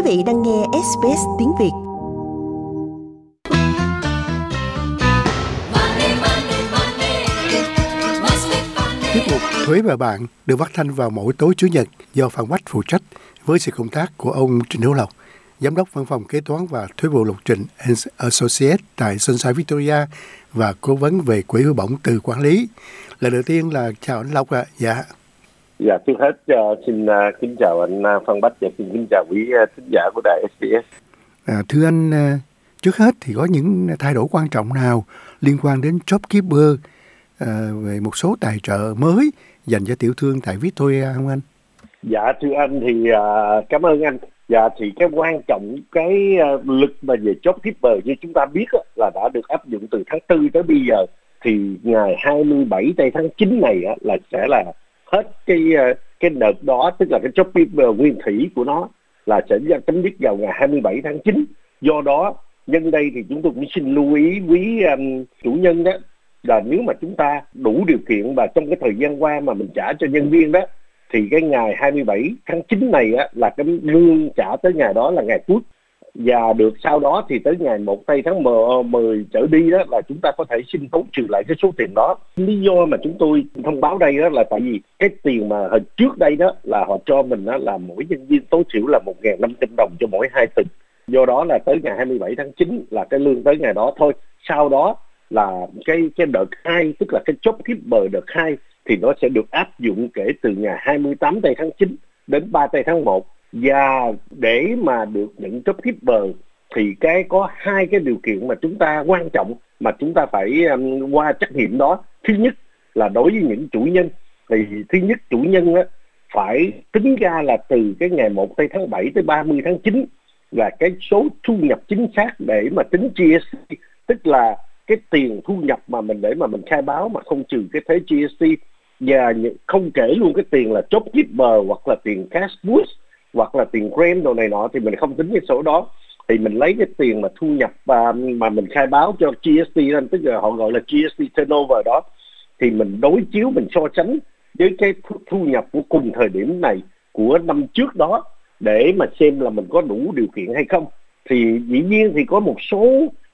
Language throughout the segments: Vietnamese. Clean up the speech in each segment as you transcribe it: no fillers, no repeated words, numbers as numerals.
vị đang nghe SBS tiếng Việt. Tiết mục Thuế và Bạn được phát thanh vào mỗi tối Chủ nhật do Phan Bách phụ trách với sự công tác của ông Trịnh Hữu Lộc, Giám đốc Văn phòng Kế toán và Thuế vụ Lục Trình Associates tại Sunshine Victoria và cố vấn về quỹ hưu bổng từ quản lý. Lần đầu tiên là chào anh Lộc ạ. Dạ, trước hết xin kính chào anh Phan Bách và xin kính chào quý thính giả của đài SBS. Thưa anh, trước hết thì có những thay đổi quan trọng nào liên quan đến JobKeeper về một số tài trợ mới dành cho tiểu thương tại Victoria không anh? Dạ, thưa anh thì cảm ơn anh. Dạ, thì cái quan trọng cái lực mà về JobKeeper như chúng ta biết là đã được áp dụng từ tháng 4 tới bây giờ, thì ngày 27 tây tháng 9 này là sẽ là hết cái đợt đó, tức là cái JobKeeper nguyên thủy của nó là sẽ chấm dứt vào ngày 27 tháng 9. Do đó, nhân đây thì chúng tôi cũng xin lưu ý quý chủ nhân đó, là nếu mà chúng ta đủ điều kiện và trong cái thời gian qua mà mình trả cho nhân viên đó, thì cái ngày 27 tháng 9 này là cái lương trả tới ngày đó là ngày cuối. Và được sau đó thì tới ngày 1 tây tháng 10 trở đi đó là chúng ta có thể xin khấu trừ lại cái số tiền đó. Lý do mà chúng tôi thông báo đây đó là tại vì cái tiền mà hồi trước đây đó là họ cho mình đó là mỗi nhân viên tối thiểu là 1.500 đồng cho mỗi 2 tuần. Do đó là tới ngày 27 tháng 9 là cái lương tới ngày đó thôi. Sau đó là cái đợt 2, tức là cái JobKeeper đợt 2 thì nó sẽ được áp dụng kể từ ngày 28 tây tháng 9 đến 3 tây tháng 1. Và để mà được nhận JobKeeper thì có hai cái điều kiện mà chúng ta quan trọng mà chúng ta phải qua trắc nghiệm đó. Thứ nhất là đối với những chủ nhân, thì thứ nhất chủ nhân phải tính ra là từ cái ngày 1 tây tháng 7 tới 30 tháng 9 là cái số thu nhập chính xác để mà tính GST, tức là cái tiền thu nhập mà mình để mà mình khai báo mà không trừ cái thuế GST, và không kể luôn cái tiền là JobKeeper hoặc là tiền cash boost hoặc là tiền grant đồ này nọ, thì mình không tính cái số đó. Thì mình lấy cái tiền mà thu nhập mà mình khai báo cho GST lên, tức là họ gọi là GST turnover đó, thì mình đối chiếu, mình so sánh với cái thu nhập của cùng thời điểm này của năm trước đó để mà xem là mình có đủ điều kiện hay không. Thì dĩ nhiên thì có một số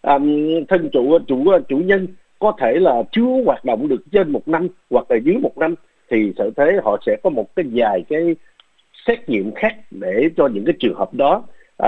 thân chủ nhân có thể là chưa hoạt động được trên 1 năm hoặc là dưới 1 năm, thì sở thuế họ sẽ có một cái vài cái xét nghiệm khác để cho những cái trường hợp đó.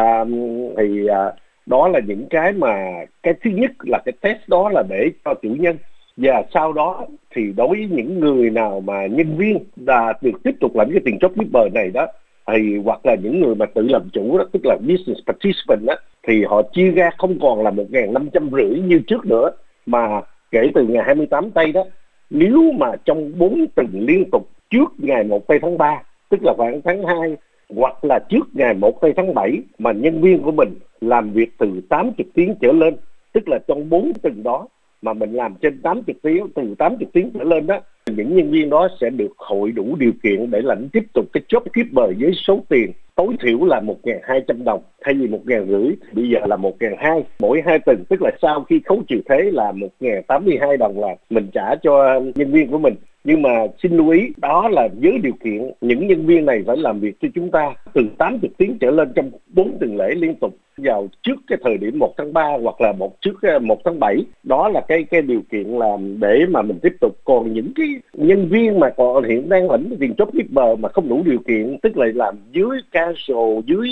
Đó là những cái mà cái thứ nhất là cái test đó là để cho chủ nhân. Và sau đó thì đối với những người nào mà nhân viên là được tiếp tục làm cái tiền JobKeeper này đó, thì hoặc là những người mà tự làm chủ đó, tức là business participant đó, thì họ chia ra không còn là 1.550 như trước nữa, mà kể từ ngày 28 tây đó, nếu mà trong 4 tuần liên tục trước ngày 1 tây tháng 3, tức là khoảng tháng 2, hoặc là trước ngày 1 tây tháng 7 mà nhân viên của mình làm việc từ 80 tiếng trở lên, tức là trong 4 tuần đó mà mình làm trên 80 tiếng, từ 80 tiếng trở lên đó, những nhân viên đó sẽ được hội đủ điều kiện để lãnh tiếp tục cái JobKeeper với số tiền tối thiểu là 1.200 đồng thay vì 1.500, bây giờ là 1.200 mỗi 2 tuần, tức là sau khi khấu trừ thuế là 1.082 đồng là mình trả cho nhân viên của mình. Nhưng mà xin lưu ý, đó là với điều kiện những nhân viên này phải làm việc cho chúng ta từ 80 tiếng trở lên trong 4 tuần lễ liên tục vào trước cái thời điểm 1 tháng 3 hoặc là trước 1 tháng 7. Đó là cái điều kiện làm để mà mình tiếp tục. Còn những cái nhân viên mà còn hiện đang lãnh tiền JobKeeper mà không đủ điều kiện, tức là làm dưới casual, dưới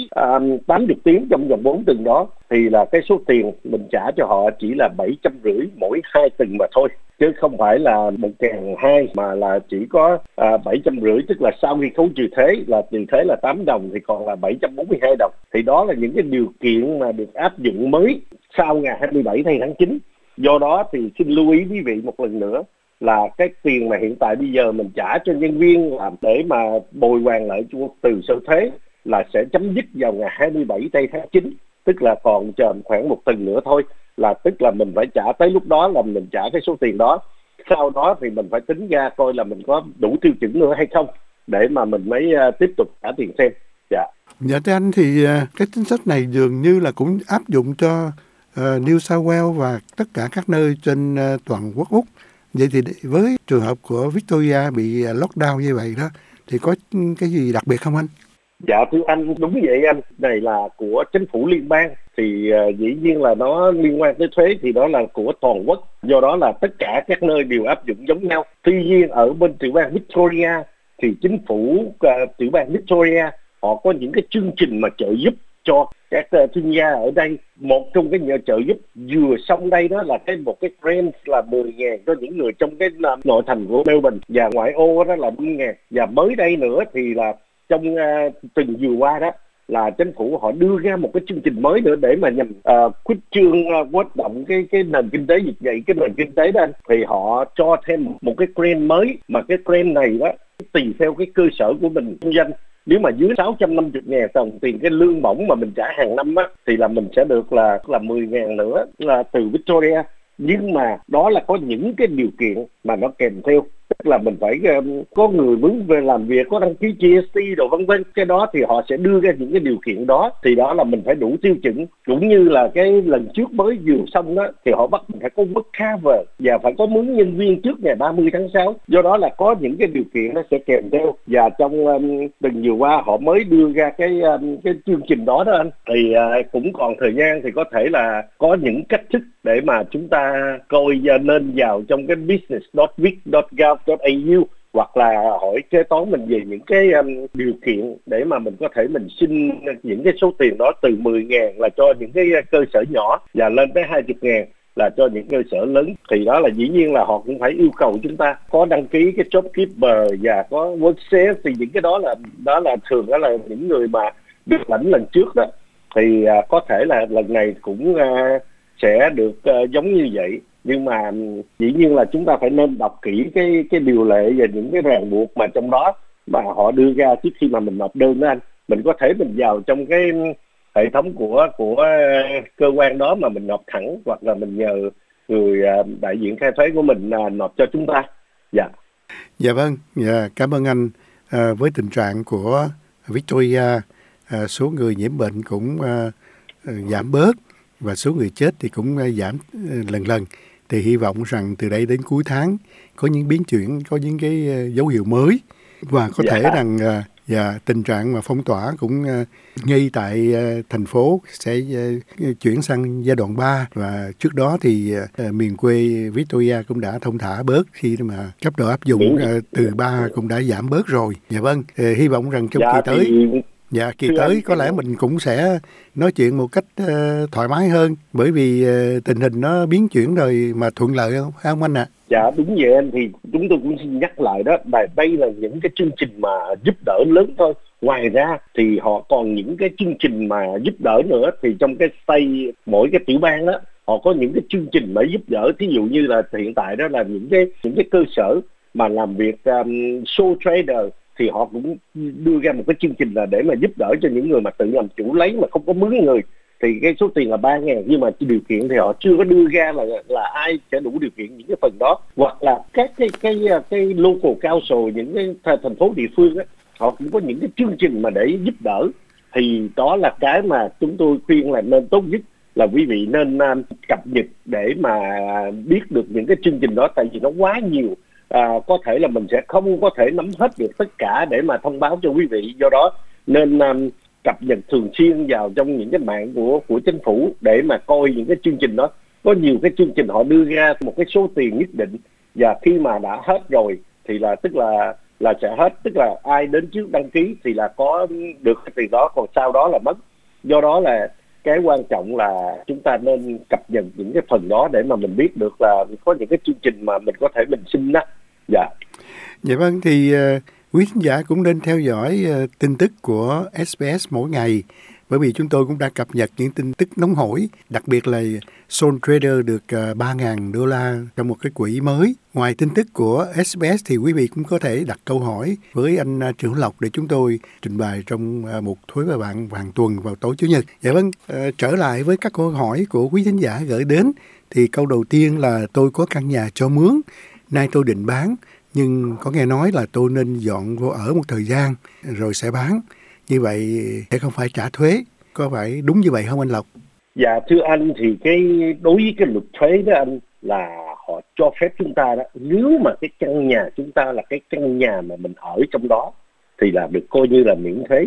80 tiếng trong vòng 4 tuần đó, thì là cái số tiền mình trả cho họ chỉ là 750 mỗi 2 tuần mà thôi, chứ không phải là 1.200 mà là chỉ có 750, tức là sau khi khấu trừ thuế là trừ thuế là 8 đồng thì còn là 742 đồng. Thì đó là những cái điều kiện mà được áp dụng mới sau ngày 27 tháng 9. Do đó thì xin lưu ý quý vị một lần nữa là cái tiền mà hiện tại bây giờ mình trả cho nhân viên làm để mà bồi hoàn lại từ sở thuế là sẽ chấm dứt vào ngày 27 tháng 9, tức là còn chờ khoảng 1 tuần nữa thôi, là tức là mình phải trả tới lúc đó là mình trả cái số tiền đó. Sau đó thì mình phải tính ra coi là mình có đủ tiêu chuẩn nữa hay không để mà mình mới tiếp tục trả tiền thêm. Dạ. Dạ thưa anh, thì cái chính sách này dường như là cũng áp dụng cho New South Wales và tất cả các nơi trên toàn quốc Úc. Vậy thì với trường hợp của Victoria bị lockdown như vậy đó, thì có cái gì đặc biệt không anh? Dạ thưa anh, đúng vậy anh. Này là của chính phủ liên bang thì dĩ nhiên là nó liên quan tới thuế thì đó là của toàn quốc. Do đó là tất cả các nơi đều áp dụng giống nhau. Tuy nhiên ở bên tiểu bang Victoria thì chính phủ tiểu bang Victoria họ có những cái chương trình mà trợ giúp cho các thương gia ở đây. Một trong cái nhờ trợ giúp vừa xong đây đó là một cái grant là 10.000 cho những người trong cái nội thành của Melbourne, và ngoại ô đó là 5.000. Và mới đây nữa thì là trong tuần vừa qua đó là chính phủ họ đưa ra một cái chương trình mới nữa để mà nhằm khuếch trương hoạt động cái nền kinh tế, dịch vậy cái nền kinh tế đó anh, thì họ cho thêm một cái grant mới, mà cái grant này đó tùy theo cái cơ sở của mình kinh doanh. Nếu mà dưới 650.000 đồng tiền cái lương bổng mà mình trả hàng năm á, thì là mình sẽ được là 10.000 nữa là từ Victoria. Nhưng mà đó là có những cái điều kiện mà nó kèm theo, tức là mình phải có người muốn về làm việc, có đăng ký GST rồi vân vân. Cái đó thì họ sẽ đưa ra những cái điều kiện đó, thì đó là mình phải đủ tiêu chuẩn. Cũng như là cái lần trước mới vừa xong đó thì họ bắt mình phải có work cover và phải có mướn nhân viên trước ngày 30 tháng 6. Do đó là có những cái điều kiện nó sẽ kèm theo. Và trong tuần vừa qua họ mới đưa ra cái chương trình đó đó anh, thì cũng còn thời gian thì có thể là có những cách thức để mà chúng ta coi nên vào trong cái business.vic.gov.au hoặc là hỏi kế toán mình về những cái điều kiện để mà mình có thể mình xin những cái số tiền đó, từ 10.000 là cho những cái cơ sở nhỏ và lên tới 20.000 là cho những cơ sở lớn. Thì đó là dĩ nhiên là họ cũng phải yêu cầu chúng ta có đăng ký cái JobKeeper và có WorkSafe. Thì những cái đó là thường đó là những người mà được lãnh lần trước đó, thì có thể là lần này cũng sẽ được giống như vậy. Nhưng mà dĩ nhiên là chúng ta phải nên đọc kỹ cái điều lệ và những cái ràng buộc mà trong đó mà họ đưa ra trước khi mà mình nộp đơn đó anh. Mình có thể mình vào trong cái hệ thống của cơ quan đó mà mình nộp thẳng, hoặc là mình nhờ người đại diện khai thuế của mình nộp cho chúng ta. Dạ. Dạ vâng, dạ, cảm ơn anh. Với tình trạng của Victoria, số người nhiễm bệnh cũng giảm bớt và số người chết thì cũng giảm lần lần. Thì hy vọng rằng từ đây đến cuối tháng có những biến chuyển, có những cái dấu hiệu mới, và có thể rằng tình trạng mà phong tỏa cũng ngay tại thành phố sẽ chuyển sang giai đoạn 3. Và trước đó thì miền quê Victoria cũng đã thông thả bớt khi mà cấp độ áp dụng từ 3 cũng đã giảm bớt rồi. Dạ vâng, hy vọng rằng trong kỳ tới kỳ tới có lẽ mình cũng sẽ nói chuyện một cách thoải mái hơn, bởi vì tình hình nó biến chuyển rồi mà thuận lợi không anh ạ? Dạ đúng vậy anh. Thì chúng tôi cũng xin nhắc lại đó, đây là những cái chương trình mà giúp đỡ lớn thôi. Ngoài ra thì họ còn những cái chương trình mà giúp đỡ nữa. Thì trong cái state, mỗi cái tiểu bang đó họ có những cái chương trình mà giúp đỡ. Thí dụ như là hiện tại đó là những cái cơ sở mà làm việc sole trader thì họ cũng đưa ra một cái chương trình là để mà giúp đỡ cho những người mà tự làm chủ lấy mà không có mướn người. Thì cái số tiền là 3.000, nhưng mà điều kiện thì họ chưa có đưa ra là ai sẽ đủ điều kiện những cái phần đó. Hoặc là các cái local council, những cái thành phố địa phương á, họ cũng có những cái chương trình mà để giúp đỡ. Thì đó là cái mà chúng tôi khuyên là nên tốt nhất là quý vị nên cập nhật để mà biết được những cái chương trình đó, tại vì nó quá nhiều. Có thể là mình sẽ không có thể nắm hết được tất cả để mà thông báo cho quý vị. Do đó nên cập nhật thường xuyên vào trong những cái mạng của chính phủ để mà coi những cái chương trình đó. Có nhiều cái chương trình họ đưa ra một cái số tiền nhất định, và khi mà đã hết rồi thì là tức là sẽ hết, tức là ai đến trước đăng ký thì là có được cái tiền đó, còn sau đó là mất. Do đó là cái quan trọng là chúng ta nên cập nhật những cái phần đó để mà mình biết được là có những cái chương trình mà mình có thể mình xin đó. Dạ. Dạ vâng, thì quý khán giả cũng nên theo dõi tin tức của SBS mỗi ngày, bởi vì chúng tôi cũng đã cập nhật những tin tức nóng hổi, đặc biệt là sole trader được $3.000 trong một cái quỹ mới. Ngoài tin tức của SBS thì quý vị cũng có thể đặt câu hỏi với anh Trần Hữu Lộc để chúng tôi trình bày trong một Thuế và bạn hàng tuần vào tối Chủ nhật. Dạ vâng, trở lại với các câu hỏi của quý khán giả gửi đến, thì câu đầu tiên là tôi có căn nhà cho mướn, nay tôi định bán, nhưng có nghe nói là tôi nên dọn vô ở một thời gian rồi sẽ bán. Như vậy sẽ không phải trả thuế. Có phải đúng như vậy không anh Lộc? Dạ thưa anh, thì đối với cái luật thuế đó anh, là họ cho phép chúng ta đó, nếu mà cái căn nhà chúng ta là cái căn nhà mà mình ở trong đó thì là được coi như là miễn thuế.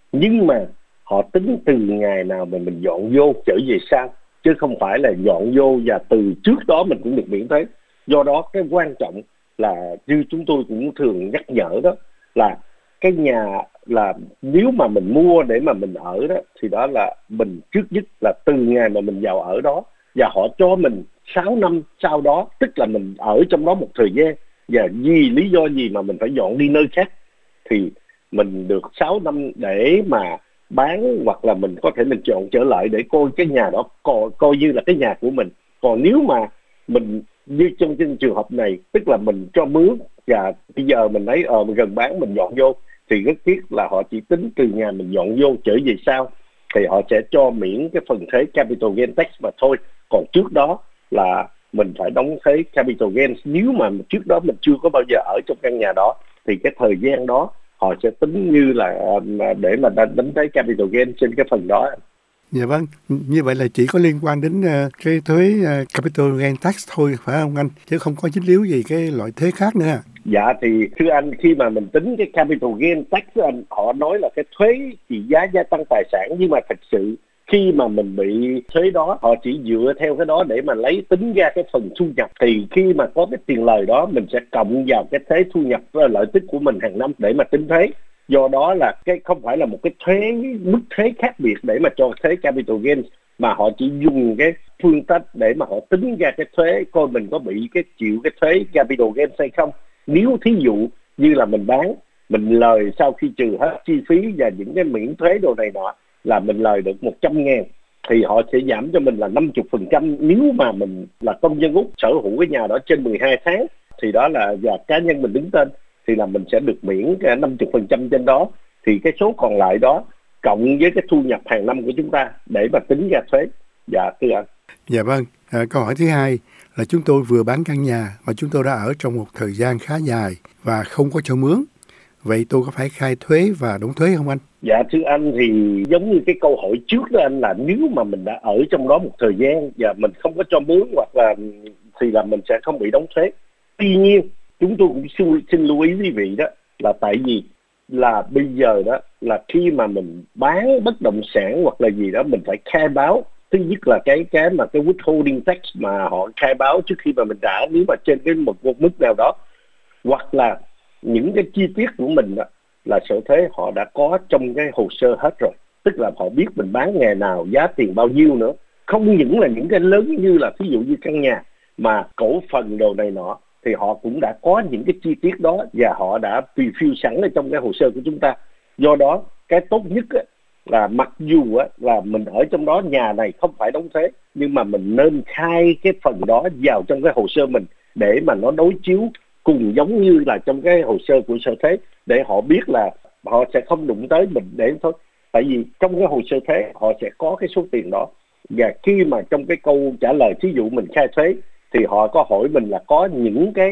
nhưng mà họ tính từ ngày nào mà mình dọn vô trở về sau, chứ không phải là dọn vô và từ trước đó mình cũng được miễn thuế. Do đó cái quan trọng là như chúng tôi cũng thường nhắc nhở đó, là cái nhà là nếu mà mình mua để mà mình ở đó, thì đó là mình trước nhất là từ ngày mà mình vào ở đó, và họ cho mình 6 năm sau đó, tức là mình ở trong đó một thời gian, và vì lý do gì mà mình phải dọn đi nơi khác, thì mình được 6 năm để mà bán, hoặc là mình có thể mình chọn trở lại để coi cái nhà đó coi như là cái nhà của mình. Còn nếu mà mình như trong trường hợp này, tức là mình cho mướn và bây giờ mình thấy mình gần bán mình dọn vô, thì rất tiếc là họ chỉ tính từ ngày mình dọn vô trở về sau, thì họ sẽ cho miễn cái phần thuế capital gain tax mà thôi. Còn trước đó là mình phải đóng thuế capital gain. Nếu mà trước đó mình chưa có bao giờ ở trong căn nhà đó, thì cái thời gian đó họ sẽ tính như là để mà đánh thuế capital gain trên cái phần đó. Dạ vâng, như vậy là chỉ có liên quan đến cái thuế capital gain tax thôi phải không anh? Chứ không có dính líu gì cái loại thuế khác nữa. Dạ thì thưa anh, khi mà mình tính cái capital gain tax anh, họ nói là cái thuế trị giá gia tăng tài sản, nhưng mà thật sự khi mà mình bị thuế đó, họ chỉ dựa theo cái đó để mà lấy tính ra cái phần thu nhập. Thì khi mà có cái tiền lời đó, mình sẽ cộng vào cái thuế thu nhập lợi tức của mình hàng năm để mà tính thuế. Do đó là cái không phải là một cái thuế mức thuế khác biệt để mà cho thuế capital gain, mà họ chỉ dùng cái phương cách để mà họ tính ra cái thuế, coi mình có bị cái chịu cái thuế capital gain hay không. Nếu thí dụ như là mình bán, mình lời sau khi trừ hết chi phí và những cái miễn thuế đồ này nọ là mình lời được 100.000, thì họ sẽ giảm cho mình là 50%. Nếu mà mình là công dân Úc sở hữu cái nhà đó trên 12 tháng, thì đó là và cá nhân mình đứng tên, thì là mình sẽ được miễn cái 50% trên đó. Thì cái số còn lại đó cộng với cái thu nhập hàng năm của chúng ta để mà tính ra thuế. Dạ thưa anh. Dạ vâng, câu hỏi thứ hai là chúng tôi vừa bán căn nhà mà chúng tôi đã ở trong một thời gian khá dài và không có cho mướn. Vậy tôi có phải khai thuế và đóng thuế không anh? Dạ thưa anh, thì giống như cái câu hỏi trước đó anh, là nếu mà mình đã ở trong đó một thời gian và mình không có cho mướn hoặc là thì là mình sẽ không bị đóng thuế. Tuy nhiên chúng tôi cũng xin lưu ý quý vị đó, là tại vì là bây giờ đó là khi mà mình bán bất động sản hoặc là gì đó, mình phải khai báo. Thứ nhất là cái mà cái withholding tax mà họ khai báo trước khi mà mình trả, nếu mà trên cái một mức nào đó, hoặc là những cái chi tiết của mình đó, là sở thuế họ đã có trong cái hồ sơ hết rồi. Tức là họ biết mình bán ngày nào, giá tiền bao nhiêu nữa. Không những là những cái lớn như là ví dụ như căn nhà, mà cổ phần đồ này nọ, thì họ cũng đã có những cái chi tiết đó và họ đã review sẵn ở trong cái hồ sơ của chúng ta. Do đó cái tốt nhất á, là mặc dù á, là mình ở trong đó, nhà này không phải đóng thuế, nhưng mà mình nên khai cái phần đó vào trong cái hồ sơ mình, để mà nó đối chiếu cùng giống như là trong cái hồ sơ của sở thuế, để họ biết là họ sẽ không đụng tới mình để thôi. Tại vì trong cái hồ sơ thuế họ sẽ có cái số tiền đó, và khi mà trong cái câu trả lời thí dụ mình khai thuế, thì họ có hỏi mình là có những cái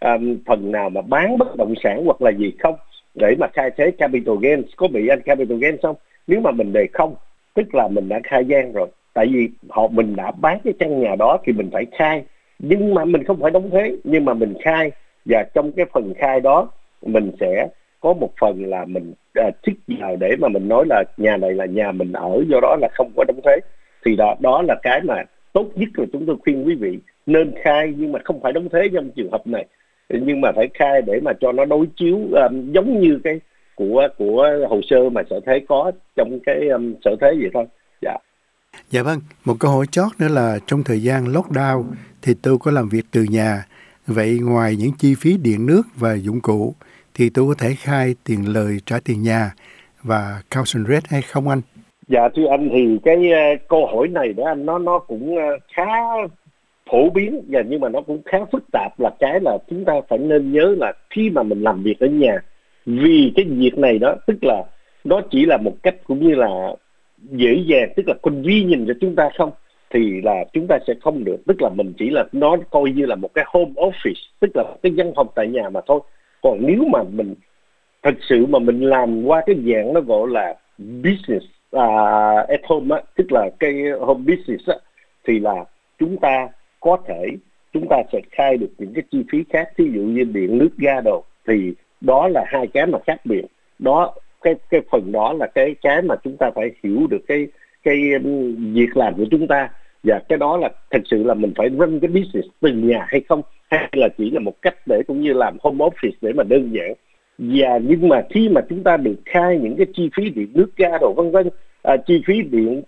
phần nào mà bán bất động sản hoặc là gì không, để mà khai thuế capital gain, có bị anh capital gain không. Nếu mà mình đề không, tức là mình đã khai gian rồi. Tại vì mình đã bán cái căn nhà đó thì mình phải khai, nhưng mà mình không phải đóng thuế, nhưng mà mình khai. Và trong cái phần khai đó mình sẽ có một phần là mình trích vào để mà mình nói là nhà này là nhà mình ở, do đó là không có đóng thuế. Thì đó là cái mà tốt nhất là chúng tôi khuyên quý vị nên khai, nhưng mà không phải đóng thuế trong trường hợp này, nhưng mà phải khai để mà cho nó đối chiếu giống như cái của hồ sơ mà sở thuế có trong cái sở thuế vậy thôi. Dạ. Dạ vâng, một câu hỏi chót nữa là trong thời gian lockdown thì tôi có làm việc từ nhà. Vậy ngoài những chi phí điện nước và dụng cụ thì tôi có thể khai tiền lời trả tiền nhà và council rate hay không anh? Dạ thưa anh, thì cái câu hỏi này đó anh, nó cũng khá phổ biến, và nhưng mà nó cũng khá phức tạp. Là cái là chúng ta phải nên nhớ là khi mà mình làm việc ở nhà, vì cái việc này đó, tức là nó chỉ là một cách cũng như là dễ dàng, tức là convenient cho chúng ta không, thì là chúng ta sẽ không được. Tức là mình chỉ là nó coi như là một cái home office, tức là cái văn phòng tại nhà mà thôi. Còn nếu mà mình thật sự mà mình làm qua cái dạng nó gọi là business at home á, tức là cái home business á, thì là chúng ta sẽ khai được những cái chi phí khác, ví dụ như điện nước ga đồ. Thì đó là hai cái mà khác biệt. Đó cái phần đó là cái mà chúng ta phải hiểu được cái việc làm của chúng ta, và cái đó là thật sự là mình phải run cái business từ nhà hay không, hay là chỉ là một cách để cũng như làm home office để mà đơn giản. Và nhưng mà khi mà chúng ta được khai những cái chi phí điện nước ga đồ vân vân, chi phí điện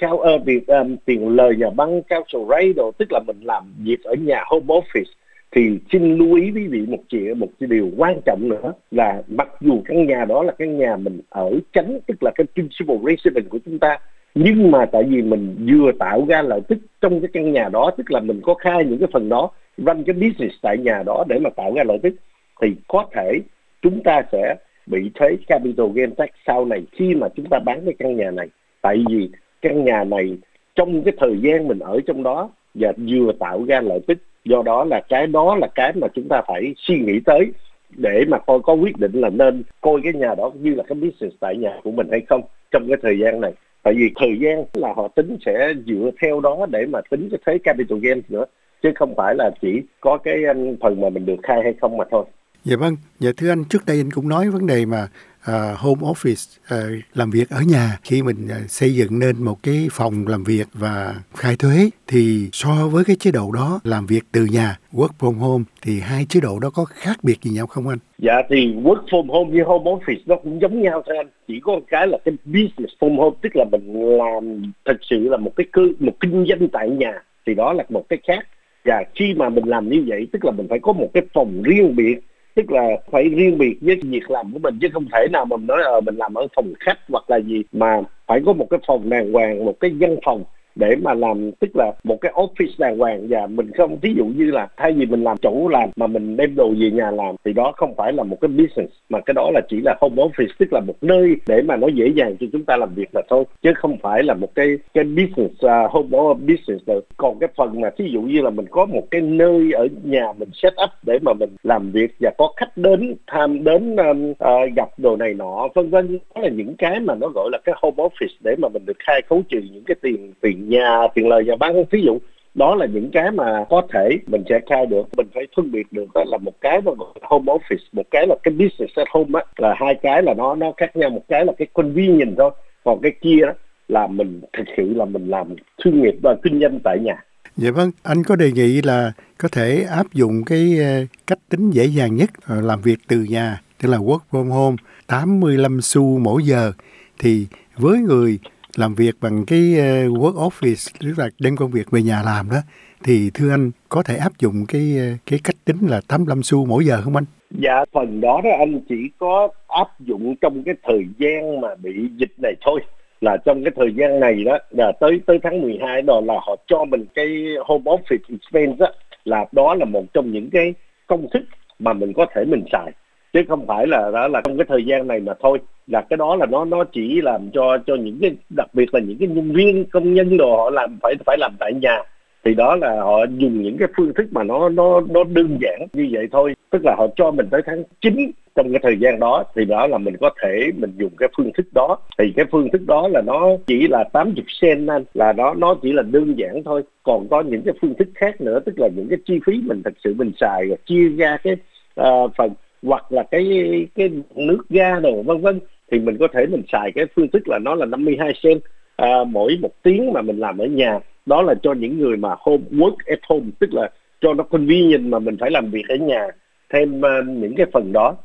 tiền lời nhà băng, cao sổ rây đồ, tức là mình làm việc ở nhà home office, thì xin lưu ý quý vị một điều quan trọng nữa là mặc dù căn nhà đó là căn nhà mình ở chánh, tức là cái principal residence của chúng ta, nhưng mà tại vì mình vừa tạo ra lợi tức trong cái căn nhà đó, tức là mình có khai những cái phần đó, run cái business tại nhà đó để mà tạo ra lợi tức, thì có thể chúng ta sẽ bị thuế capital gain tax sau này khi mà chúng ta bán cái căn nhà này. Tại vì căn nhà này trong cái thời gian mình ở trong đó và vừa tạo ra lợi tức, do đó là cái mà chúng ta phải suy nghĩ tới để mà có quyết định là nên coi cái nhà đó như là cái business tại nhà của mình hay không trong cái thời gian này. Tại vì thời gian là họ tính sẽ dựa theo đó để mà tính cái thuế capital gain nữa, chứ không phải là chỉ có cái phần mà mình được khai hay không mà thôi. Dạ vâng, dạ thưa anh, trước đây anh cũng nói vấn đề mà home office, làm việc ở nhà, khi mình xây dựng nên một cái phòng làm việc và khai thuế, thì so với cái chế độ đó làm việc từ nhà, work from home, thì hai chế độ đó có khác biệt gì nhau không anh? Dạ thì work from home với home office nó cũng giống nhau thôi anh, chỉ có một cái là cái business from home, tức là mình làm thật sự là một kinh doanh tại nhà, thì đó là một cái khác. Và khi mà mình làm như vậy, tức là mình phải có một cái phòng riêng biệt, tức là phải riêng biệt với việc làm của mình, chứ không thể nào mà mình nói mình làm ở phòng khách hoặc là gì, mà phải có một cái phòng đàng hoàng, một cái văn phòng để mà làm, tức là một cái office đàng hoàng. Và mình không, ví dụ như là thay vì mình làm chỗ làm mà mình đem đồ về nhà làm, thì đó không phải là một cái business, mà cái đó là chỉ là home office, tức là một nơi để mà nó dễ dàng cho chúng ta làm việc là thôi, chứ không phải là một cái business, home business được. Còn cái phần mà ví dụ như là mình có một cái nơi ở nhà mình set up để mà mình làm việc và có khách đến gặp đồ này nọ vân vân, đó là những cái mà nó gọi là cái home office để mà mình được khai khấu trừ những cái tiền nhà, tiền lời nhà bán. Ví dụ đó là những cái mà có thể mình sẽ khai được. Mình phải phân biệt được đó là một cái là home office, một cái là cái business at home á, là hai cái là nó khác nhau. Một cái là cái convenience thôi, còn cái kia đó là mình thực sự là mình làm thương nghiệp và kinh doanh tại nhà. Dạ vâng, anh có đề nghị là có thể áp dụng cái cách tính dễ dàng nhất làm việc từ nhà, tức là work from home, 85 xu mỗi giờ. Thì với người làm việc bằng cái work office, tức là đem công việc về nhà làm đó, thì thưa anh có thể áp dụng cái cách tính là 85 xu mỗi giờ không anh? Dạ, phần đó anh chỉ có áp dụng trong cái thời gian mà bị dịch này thôi. Là trong cái thời gian này đó, là tới tháng 12 đó là họ cho mình cái home office expense đó là một trong những cái công thức mà mình có thể mình xài, chứ không phải là đó là trong cái thời gian này mà thôi. Là cái đó là nó chỉ làm cho những cái, đặc biệt là những cái nhân viên công nhân đồ họ làm phải làm tại nhà, thì đó là họ dùng những cái phương thức mà nó đơn giản như vậy thôi. Tức là họ cho mình tới tháng 9 trong cái thời gian đó, thì đó là mình có thể mình dùng cái phương thức đó. Thì cái phương thức đó là nó chỉ là 80 cent anh, là nó chỉ là đơn giản thôi. Còn có những cái phương thức khác nữa, tức là những cái chi phí mình thật sự mình xài rồi chia ra cái phần, hoặc là cái nước ga đồ vân vân, thì mình có thể mình xài cái phương thức là nó là 52 cent mỗi một tiếng mà mình làm ở nhà. Đó là cho những người mà work at home, tức là cho nó convenient mà mình phải làm việc ở nhà, thêm những cái phần đó.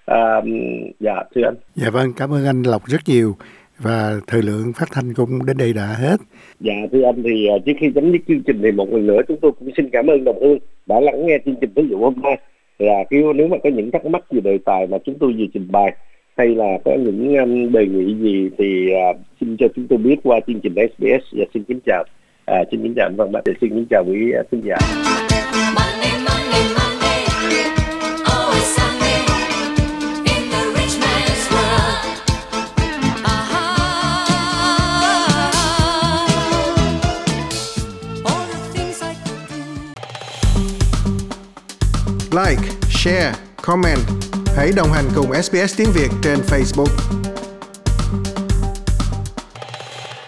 Dạ thưa anh. Dạ vâng, cảm ơn anh Lộc rất nhiều, và thời lượng phát thanh cũng đến đây đã hết. Dạ thưa anh, thì trước khi chấm dứt chương trình thì một lần nữa chúng tôi cũng xin cảm ơn Đồng Hương đã lắng nghe chương trình ví dụ hôm nay. Là nếu mà có những thắc mắc về đề tài mà chúng tôi vừa trình bày, hay là có những đề nghị gì thì xin cho chúng tôi biết qua chương trình SBS. Và xin kính chào anh Văn Bá, xin kính chào quý khán giả. Like, share, comment. Hãy đồng hành cùng SBS tiếng Việt trên Facebook.